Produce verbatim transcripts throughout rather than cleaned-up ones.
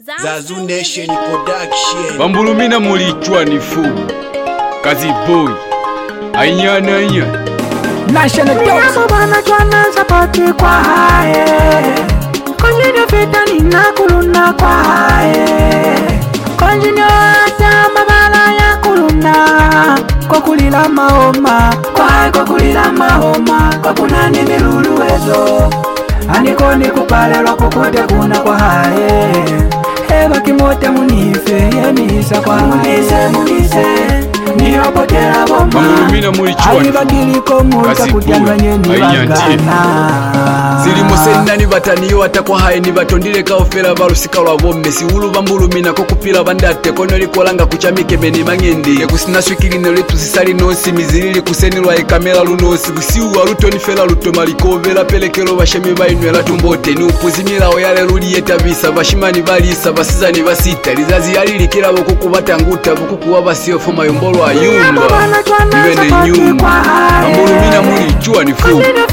Zazu Nation Production. Bambulumina mulichwa ni fu Kazi boy Ainyana inya National Dogs Mabana chwana sapoti kwa hae Konjinyo fita nina kuluna kwa hae Konjinyo ata mabala ya kuluna Kwa kulila mahoma Kwa hae kwa kulila mahoma Kwa kunani milulu wezo Aniko ni kupalelwa kukote kuna kwa hae Eba kimote munife Yenisa kwa munise munise Niopotera bomba Bambulumina mulichwa ni fu Kazi boy Ainyana Zilimo senani bataniyo watakwa hae ni batondile kaofela balusika lwa bombe Siulu bambulumina kokupila bandate Kono likolanga kuchamike meni mangende Kusinaswikili neletu sisali nosi Mizilili kuseni lwa ekamela lunosi Kusiuwa luto nifela luto malikovela Pelekelo bashemi bainwela tumbote Ni upuzimila oyale luli yetabisa Bashimani balisa basizani basita Lizazi yalili kila bokuku batanguta Bokuku wabasiyo fuma yombolo ayumba Iwene nyumba Bambulumina mulichwa ni fu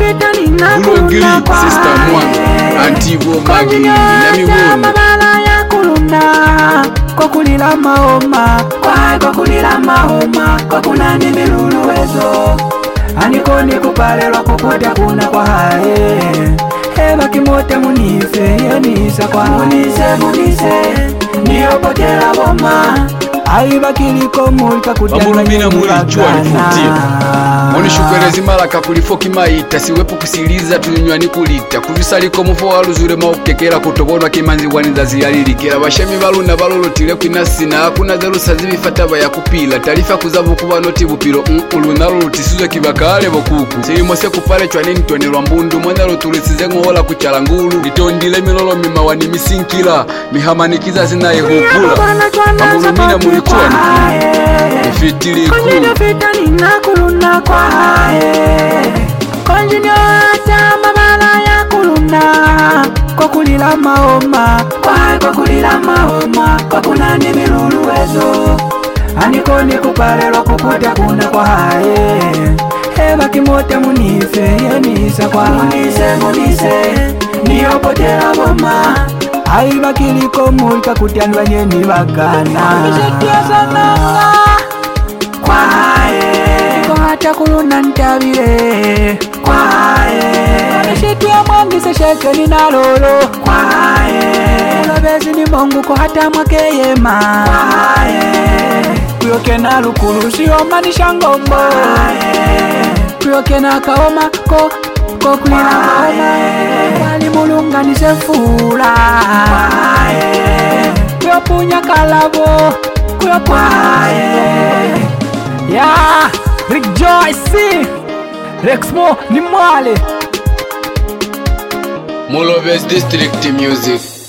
Bulogili Sister Mwanga Antivo Magi Nami Mwona ya kuluna Kwa kulila mahoma Kwa kwa kulila mahoma Kwa kunani milulu wezo Aniko ni kupalelwa kukote kuna kwa hae Eba kimote munife Yenisa kwa munise munise Niopotera boma Aiba kiliko mulika kutanga Bambulumina mulichwa ni futia Moni shukwelezi malaka kulifoki maita Siwepu kusiliza tunywa ni kulita Kuvisaliko mufo waluzure maukekera Kutobonwa kimanzi wanizazi yalilikira Bashemi baluna balolotile kwinasina Hakuna zelusa zivifataba ya kupila Tarifa kuzavu kuba noti bupiro Ulunalo lutisuzwe kibakale bokuku Silimose kupale chwa nini tonelwa mbundu Mwenalo tulisize ngohola kuchala ngulu Litondile milolo mimawani misinkila Mihamanikiza zina yehukula Bambulumina mulichwa ni fu Ufitili kuu Konjinyo fita nina kuluna kwa hae Konjinyo ata mabala ya kuluna Kwa kulila mahoma Kwa hae kwa kulila mahoma Kwa kunani milulu wezo Aniko ni kupalelwa kukote kuna kwa hae Eba kimote munife Yenisa kwa munise munise Niopotera boma Aiba kiliko mulika kutianwa nyeni bagana Nishetia sananga Kwa hae Kwa hata kuluna ntabire Kwa hae Nishetia mwangise sheke ni nalolo Kwa hae Ulabezi ni mongu kwa hata mwakeyema Kwa hae Kuyoke na lukulu sioma ni shangombo Kwa hae Kuyoke na kaoma ko Ko kulina maoma Wali mulunga ni sefula Kwa hae Kuyopunya kalabo Kuyopunya Yeah, Rejoice Rexmo ni mwale Mulovez District Music